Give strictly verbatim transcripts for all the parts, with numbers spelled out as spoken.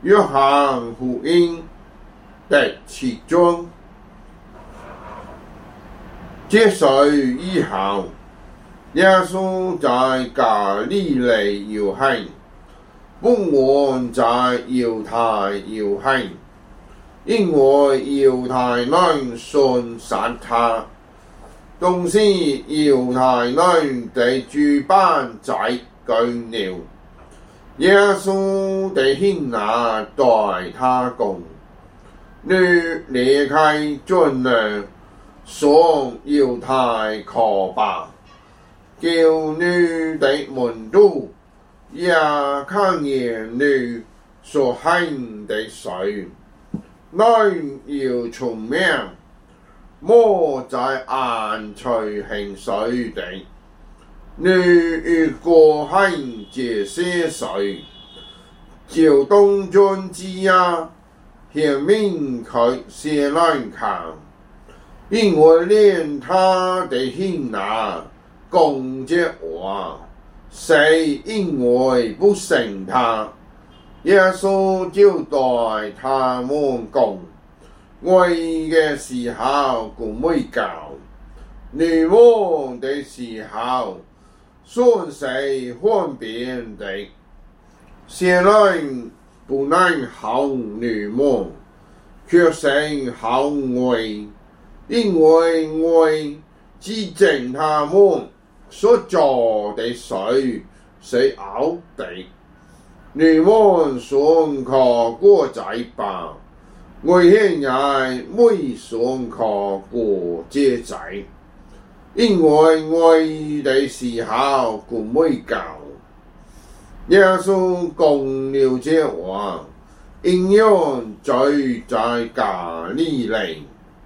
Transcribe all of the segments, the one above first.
约翰福音第七章。这事以後，耶穌在加利利遊行，不按在猶太遊行，因為猶太人信殺他。當時猶太人的主辦在居了，耶穌的兄弟對他講：你離開這裏，上猶太去吧，叫你的門徒也看見你所行的事，你要聰明，莫再按隨行事的。你如果行這些事，就當作只呀顯明給世人看。因為連他的兄弟講這話，是因為不信他。耶穌就對他們講：我的時候還未到，你們的時候算是分辨的。世人不能恨你們，卻是恨我，因為我指證他們所做的事是惡的。你們信靠過在吧，我現在沒信靠過這在，因為我的時候還未到。耶穌講了這話，應驗在加利利。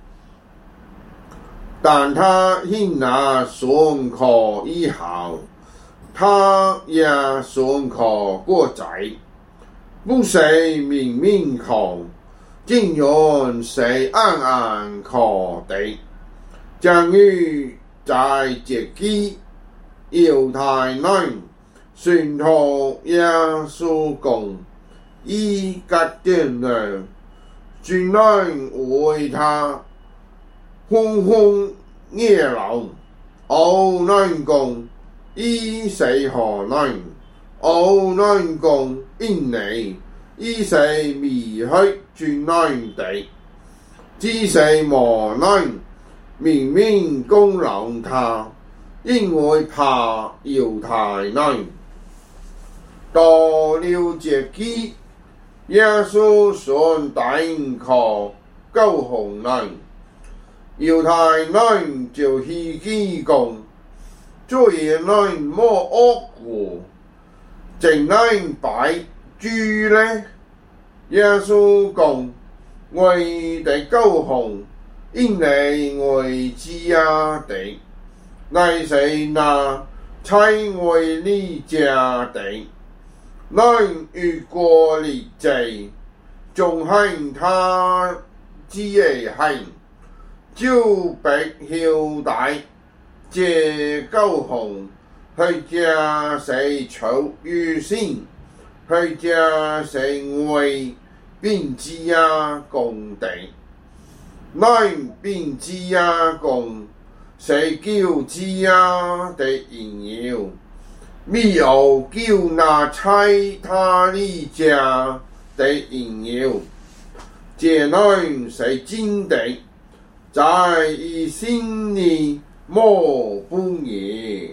但他兄弟信靠以後，他也信靠過在，不是明明靠，竟然是暗暗靠的。正如在這記，猶太人信託耶穌講：以格典人，專人為他轟轟夜流，奧能講伊是何人？奧能講因你伊是未去專人的，只是無能明明公讓他，因為怕猶太人。到了這記，耶穌想帶靠救紅人。猶太人就希奇講：這些人沒惡過，怎能拜主呢？耶穌講：我的救紅，因你我知呀的，乃是那差我你家的。人如果立志，縱行他之義行，就必曉得這救紅係假是出於先，係假是為並之呀講的。人並之呀講是叫之呀的應由，沒有叫那差他的家的應由。這人是真的，在伊心裡沒不義。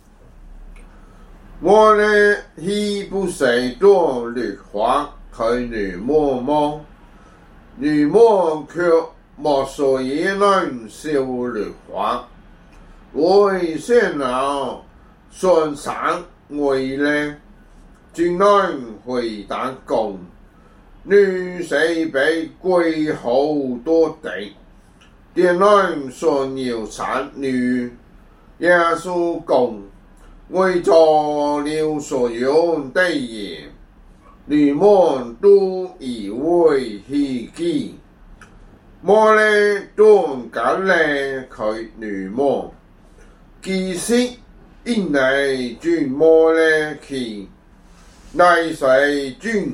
我呢，豈不是做律法給你們麼？你們卻沒所以能修律法。為什麼算上我呢？專人回答講：你是被貴好多的。典人信要殺你。耶穌講：我做了所有的嘢，你們都以為稀奇。我呢當加利給你們，其實因你轉我呢去，乃是轉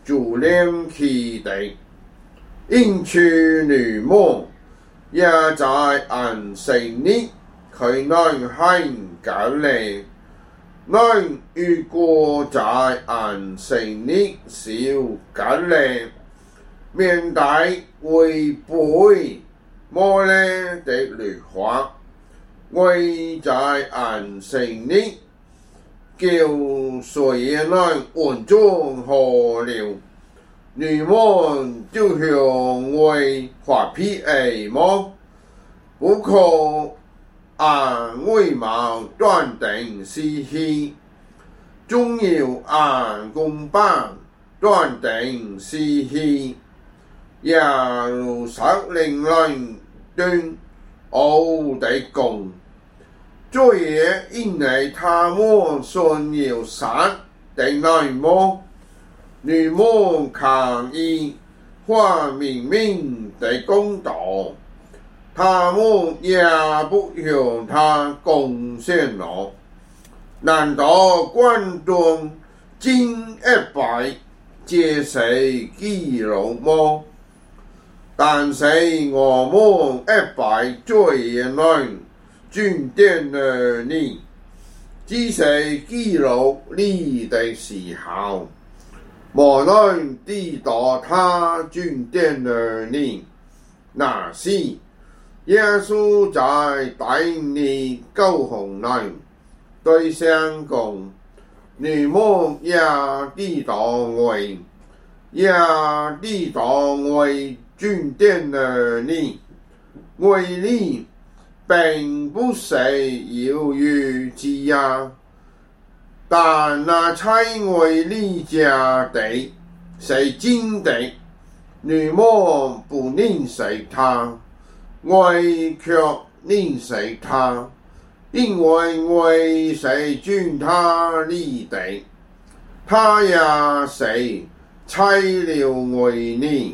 主令其地，因去女魔也在安息日，佢能行隔離。能如果在安息日少隔離，免得違背摩勒的律法，為在安息日叫誰也能完全好了。你們就向為發脾氣麼？不可按外貌斷定是非，總要按公辦斷定是非。也如撒令人對我的公，這也因為他們信有神的內幕，你們抗議或明明的公道，他們也不向他貢獻了。難道觀眾今一百接受基督嗎？但是我們一百最能尊敬了你，只是基督你的時候，無能抵擋他尊敬了你。那時耶穌在帶你救紅人對象講，你們也抵擋我，也抵擋我尊敬了你，為你並不是猶豫之意，但那差為你家的是真的，你們不認識他，我卻認識他，因為我是尊他你的，他也是差了為你。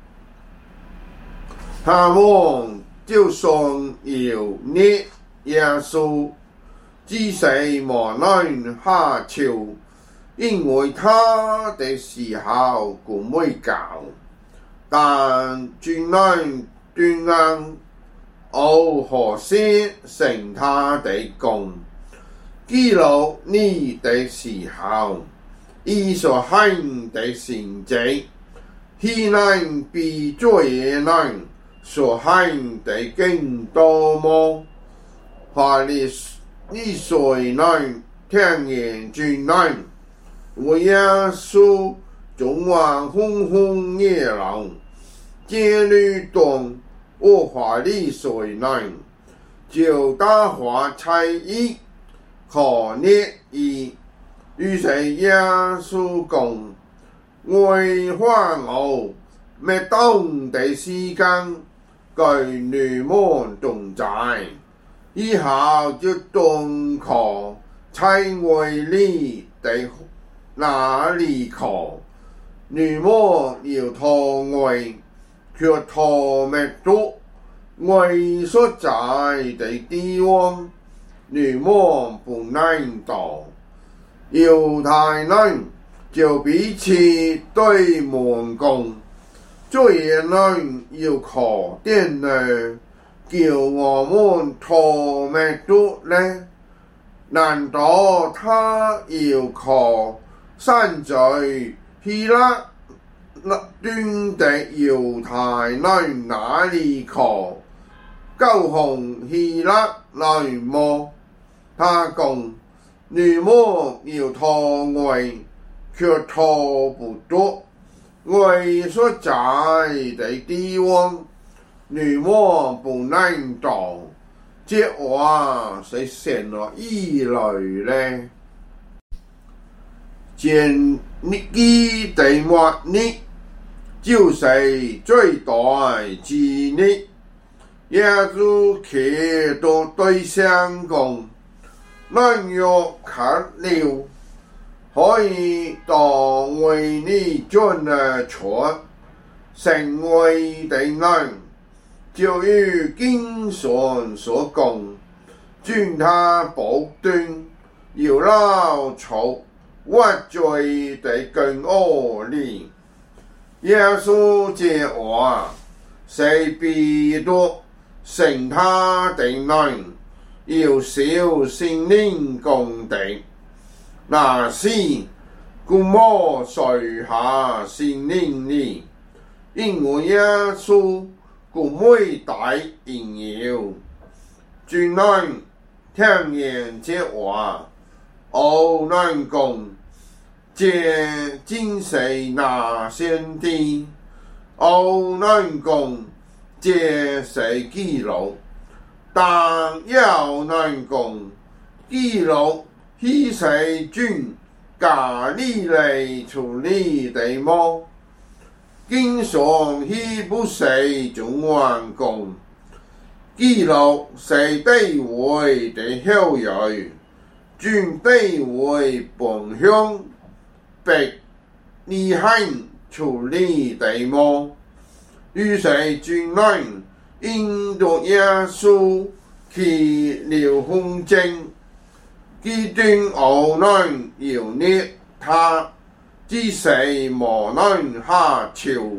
他們就算要捏耶穌，只是無能下手，因為他的時候還未到。但只能斷硬，我何時成他的功，記錄你的時候，以所行的成績，豈能比罪人所行的更多麼？或你你誰能聽見罪人為耶穌總話轟轟烈浪，這律動我話你誰能就大話猜疑可捏意，於是耶穌講，為話我沒當的時間據你們同在，以後就頓可猜為你的哪裡可，你們要托我，卻托不住，我所在的地方，你們不能到。猶太人就彼此對門講，這人要可點呢，叫我們托不住呢？難道他要可散在希臘端的猶太人那裡可救紅希臘人麼？他講，你們要托我，卻托不住，我所在的地方，你們不能到。這話是什麼意思呢？見基的末日就是最大之日，耶穌企到對象講，人若渴了，可以到為你樽的泉，成為的人，就如經上所講，尊他不斷，要撈草我罪地跟我哩。耶稣这话，谁必多成他的人，要小心灵共地。那时，故莫垂下心灵哩，因为耶稣故每大应要。主人听见这话，我能讲。这真是那先知，我能讲这是记录，但要能讲记录是谁准加利利处理的么？经常是不是中王讲记录是地位的后裔，准地位本乡。被你很处理的么？于是军人引导耶稣去了风筝，基顿后能要捏他，只是无能下手。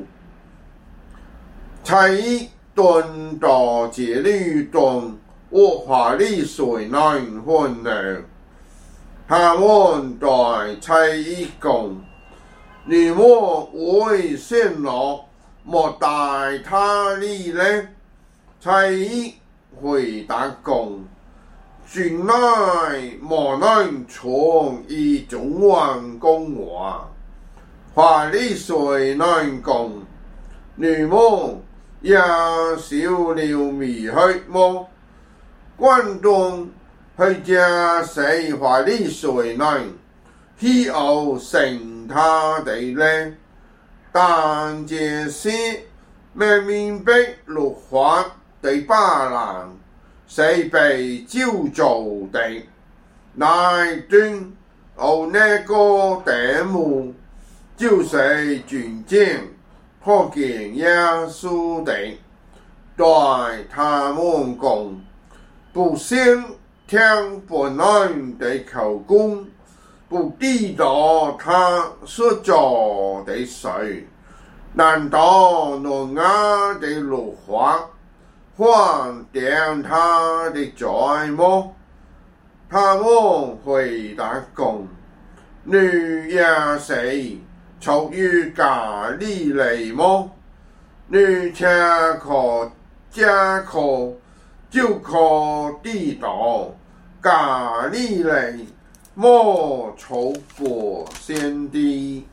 在顿到这里顿，我华丽水能混了。他们对蔡一讲：“你莫为陷落，莫带他哩呢？”蔡一回答讲：“原来莫能从一种王讲话，华丽水能讲，你莫也少了迷黑么？关东。”去家谁华丽水能，希偶成他的呢？但这些没明白律法的巴人，是被救助的，乃顿有那个题目，就是尊敬可见耶稣的，对他们讲，不信。听本人的口供，不知道他所做的事，难道挪亚的律法换定他的罪么？他们回答讲：“你也是出于加利利么？你且可加可就可知道。”加利利莫愁过先知。